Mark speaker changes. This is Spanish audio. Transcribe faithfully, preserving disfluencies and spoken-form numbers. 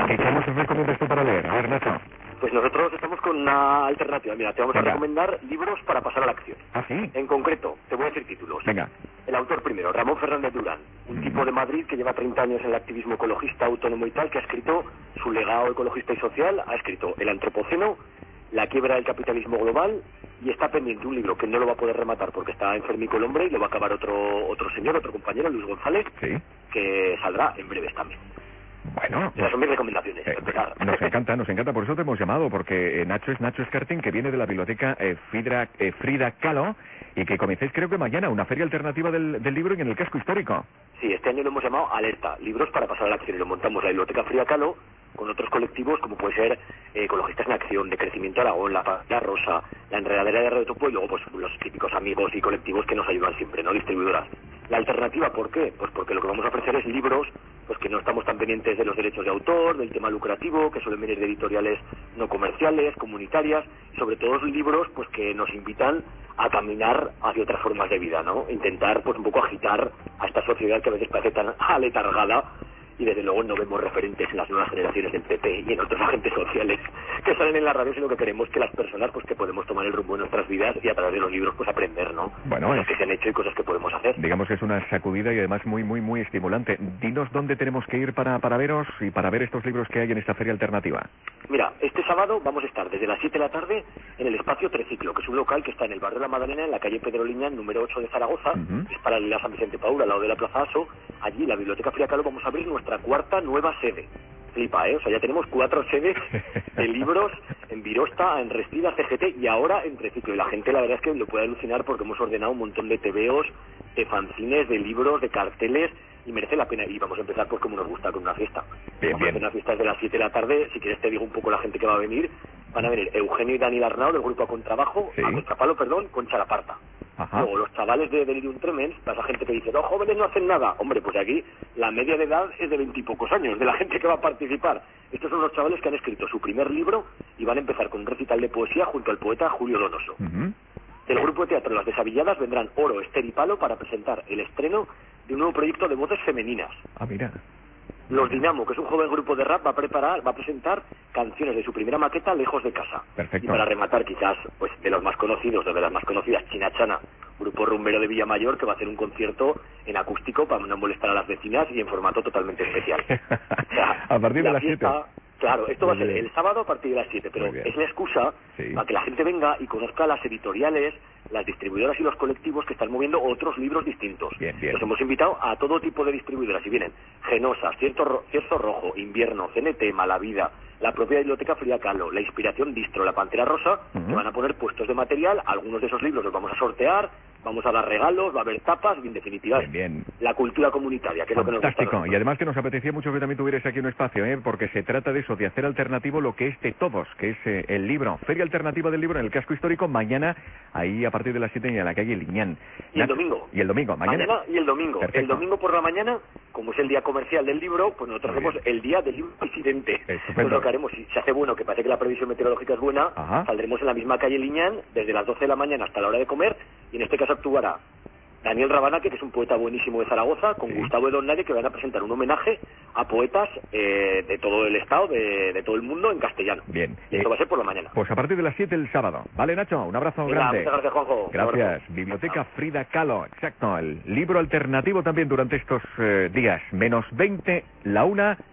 Speaker 1: ¿Y qué nos recomiendas tú para leer? A ver, Nacho.
Speaker 2: Pues nosotros estamos con una alternativa. Mira, te vamos
Speaker 1: Venga.
Speaker 2: a recomendar libros para pasar a la acción.
Speaker 1: ¿Ah, sí?
Speaker 2: En concreto, te voy a decir títulos.
Speaker 1: Venga.
Speaker 2: El autor primero, Ramón Fernández Durán, un
Speaker 1: Mm.
Speaker 2: tipo de Madrid que lleva treinta años en el activismo ecologista, autónomo y tal, que ha escrito su legado ecologista y social, ha escrito El Antropoceno, La quiebra del capitalismo global, y está pendiente un libro que no lo va a poder rematar porque está enfermico el hombre y lo va a acabar otro otro señor, otro compañero, Luis González,
Speaker 1: Sí.
Speaker 2: que saldrá en breves también.
Speaker 1: Bueno,
Speaker 2: Esas son mis recomendaciones.
Speaker 1: Eh,
Speaker 2: para empezar.
Speaker 1: nos encanta, nos encanta, por eso te hemos llamado, porque eh, Nacho es Nacho Escartín, que viene de la biblioteca eh, Frida, eh, Frida Kahlo, y que comencéis creo que mañana una feria alternativa del, del libro y en el casco histórico.
Speaker 2: Sí, este año lo hemos llamado Alerta, libros para pasar a la acción, y lo montamos la Biblioteca Frida Kahlo con otros colectivos como puede ser eh, Ecologistas en Acción, de Crecimiento Aragón, La Paz, La Rosa, La Enredadera de Radio Topo, y luego pues los típicos amigos y colectivos que nos ayudan siempre, ¿no? Distribuidoras. La alternativa, ¿por qué? Pues porque lo que vamos a ofrecer es libros pues que no estamos tan pendientes de los derechos de autor, del tema lucrativo, que suelen venir de editoriales no comerciales, comunitarias, y sobre todo libros pues que nos invitan a caminar hacia otras formas de vida, ¿no? Intentar pues un poco agitar a esta sociedad que a veces parece tan aletargada, y desde luego no vemos referentes en las nuevas generaciones del P P y en otros agentes sociales que salen en la radio, sino que queremos que las personas pues que podemos tomar el rumbo de nuestras vidas y a través de los libros pues aprender, ¿no?
Speaker 1: Bueno,
Speaker 2: cosas
Speaker 1: es-
Speaker 2: que se han hecho y cosas que podemos hacer.
Speaker 1: Digamos que es una sacudida y además muy, muy, muy estimulante. Dinos dónde tenemos que ir para, para veros y para ver estos libros que hay en esta feria alternativa.
Speaker 2: Mira, este sábado vamos a estar desde las siete de la tarde en el Espacio Treciclo, que es un local que está en el barrio de la Magdalena, en la calle Pedro Liñán, número ocho de Zaragoza,
Speaker 1: Ujú.
Speaker 2: que es para la San Vicente Paúl, al lado de la Plaza Aso. Allí, la Biblioteca Frida Kahlo, vamos a abrir nuestra cuarta nueva sede. Flipa, ¿eh? O sea, ya tenemos cuatro sedes de libros en Virosta, en Restida, C G T y ahora en Treciclo. Y la gente, la verdad es que lo puede alucinar porque hemos ordenado un montón de tebeos, de fanzines, de libros, de carteles, y merece la pena. Y vamos a empezar pues como nos gusta, con una fiesta.
Speaker 1: Bien,
Speaker 2: vamos
Speaker 1: bien.
Speaker 2: a hacer una fiesta desde las siete de la tarde. Si quieres te digo un poco la gente que va a venir. Van a venir Eugenio y Daniel Arnau del grupo A Contrabajo,
Speaker 1: Sí.
Speaker 2: a Contrapalo, perdón, con Chalaparta.
Speaker 1: Ajá.
Speaker 2: Luego los chavales de Delirium Tremens, para esa gente que dice, los jóvenes no hacen nada. Hombre, pues aquí la media de edad es de veintipocos años, de la gente que va a participar. Estos son los chavales que han escrito su primer libro y van a empezar con un recital de poesía junto al poeta Julio Donoso.
Speaker 1: Ujú.
Speaker 2: Del grupo de teatro Las Desavilladas vendrán Oro, Esther y Palo para presentar el estreno de un nuevo proyecto de voces femeninas.
Speaker 1: Ah, mira.
Speaker 2: Los Dinamo, que es un joven grupo de rap, va a preparar, va a presentar canciones de su primera maqueta, Lejos de Casa.
Speaker 1: Perfecto.
Speaker 2: Y para rematar, quizás, pues de los más conocidos, de las más conocidas, China Chana, grupo rumbero de Villamayor, que va a hacer un concierto en acústico para no molestar a las vecinas y en formato totalmente especial. O sea,
Speaker 1: A partir de
Speaker 2: la
Speaker 1: las
Speaker 2: fiesta-
Speaker 1: siete.
Speaker 2: Claro, esto
Speaker 1: Muy
Speaker 2: va a ser
Speaker 1: bien.
Speaker 2: el sábado a partir de las siete, pero
Speaker 1: Muy bien.
Speaker 2: es la excusa
Speaker 1: Sí.
Speaker 2: para que la gente venga y conozca las editoriales, las distribuidoras y los colectivos que están moviendo otros libros distintos.
Speaker 1: Bien, bien.
Speaker 2: Los hemos invitado a todo tipo de distribuidoras y vienen Genosas, Cierzo, Ro- Cierzo Rojo, Invierno, C N T, Malavida, la propia Biblioteca Frida Kahlo, la Inspiración Distro, la Pantera Rosa,
Speaker 1: Ujú.
Speaker 2: que van a poner puestos de material. Algunos de esos libros los vamos a sortear, vamos a dar regalos, va a haber tapas y en definitiva
Speaker 1: Bien, bien.
Speaker 2: la cultura comunitaria, que es lo que nos gusta. a
Speaker 1: Fantástico.
Speaker 2: nosotros.
Speaker 1: Y además que nos apetecía mucho que también tuvierais aquí un espacio, ¿eh? Porque se trata de eso, de hacer alternativo lo que es de todos, que es eh, el libro. Feria alternativa del libro en el casco histórico, mañana, ahí a partir de las siete en la calle Liñán.
Speaker 2: Y el
Speaker 1: Nacho-
Speaker 2: domingo.
Speaker 1: Y el domingo, mañana.
Speaker 2: Mañana y el domingo.
Speaker 1: Perfecto.
Speaker 2: El domingo por la mañana, como es el día comercial del libro, pues nosotros
Speaker 1: Muy
Speaker 2: hacemos el día del libro incidente.
Speaker 1: Estupendo.
Speaker 2: Pues lo que haremos, si se hace bueno, que parece que la previsión meteorológica es buena,
Speaker 1: Ajá.
Speaker 2: saldremos en la misma calle Liñán desde las doce de la mañana hasta la hora de comer, y en este caso actuará Daniel Rabanaque, que es un poeta buenísimo de Zaragoza, con
Speaker 1: Sí.
Speaker 2: Gustavo Edornade, que van a presentar un homenaje a poetas eh, de todo el estado, de, de todo el mundo, en castellano.
Speaker 1: Bien.
Speaker 2: Y esto
Speaker 1: Eh,
Speaker 2: va a ser por la mañana.
Speaker 1: Pues a partir de las siete el sábado. Vale, Nacho, un abrazo
Speaker 2: Venga,
Speaker 1: grande.
Speaker 2: muchas gracias, Juanjo. Un
Speaker 1: Gracias.
Speaker 2: abrazo.
Speaker 1: Biblioteca Frida Kahlo, exacto. El libro alternativo también durante estos eh, días. Menos veinte, la una